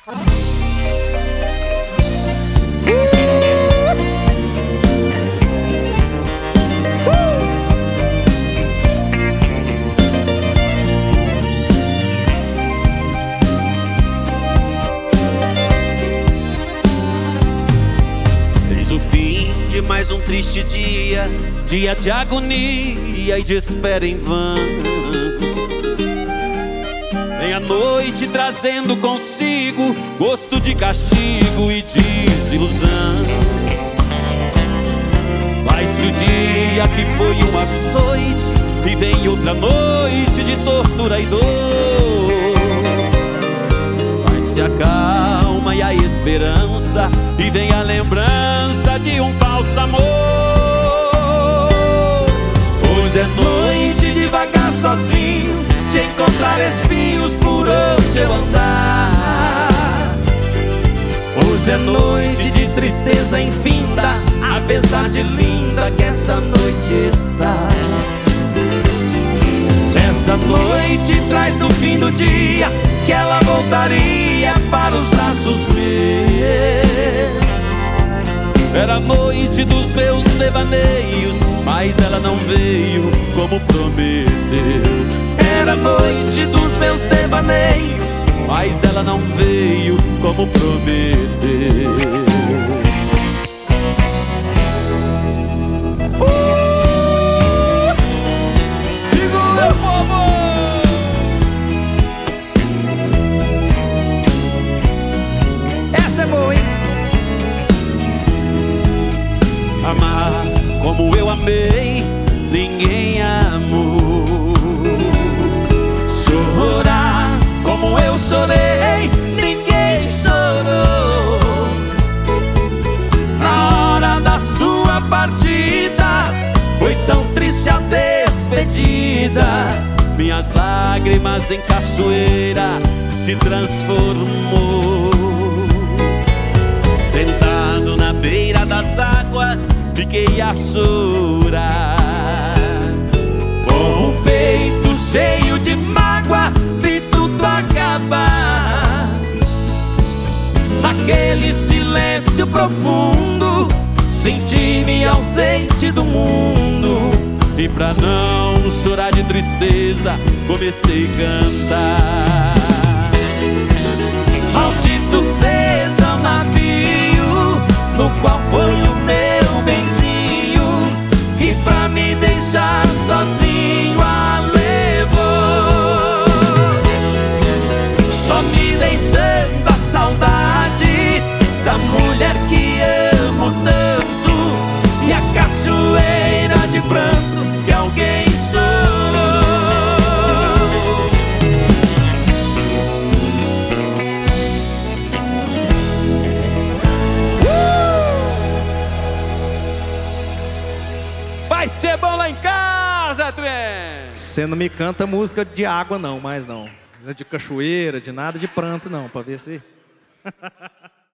O fim de mais um triste dia, dia de agonia e de espera em vão. Vem a noite trazendo consigo gosto de castigo e desilusão. Vai-se o dia que foi um açoite e vem outra noite de tortura e dor. Vai-se a calma e a esperança e vem a lembrança de um falso amor. Hoje é noite de vagar sozinho, de encontrar espinhos por onde eu andar. Hoje é noite de tristeza infinda, apesar de linda que essa noite está. Essa noite traz o fim do dia, que ela voltaria para os braços meus. Era a noite dos meus devaneios, mas ela não veio como prometeu. Era a noite dos meus devaneios, mas ela não veio como prometeu. Segura, povo! Essa é boa, hein? Amar como eu amei, ninguém amou. Chorar como eu chorei, ninguém chorou. Na hora da sua partida, foi tão triste a despedida. Minhas lágrimas em cachoeira se transformou. Sentado na beira das águas, fiquei a chorar. Com o peito cheio de mágoa, vi tudo acabar. Naquele silêncio profundo, senti-me ausente do mundo. E pra não chorar de tristeza, comecei a cantar. Maldito seja o navio no qual foi o meu benzinho, e pra me deixar sozinho a levou. Só me deixando a saudade da mulher que amo tanto, e a cachoeira de pranto que alguém chorou. Vai ser bom lá em casa, trem! Você não me canta música de água não, mais não. De cachoeira, de nada de pranto não, pra ver se...